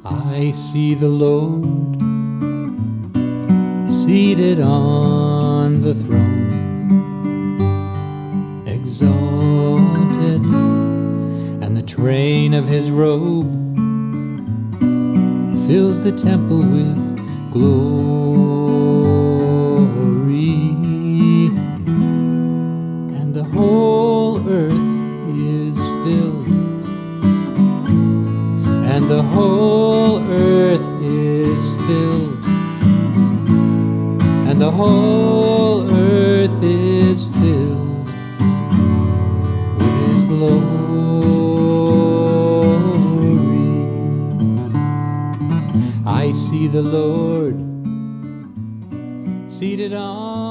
I see the Lord seated on the throne, exalted, and the train of his robe fills the temple with glory, and the whole earth is filled, and the whole earth is filled, and the whole earth is filled with his glory. I see the Lord seated on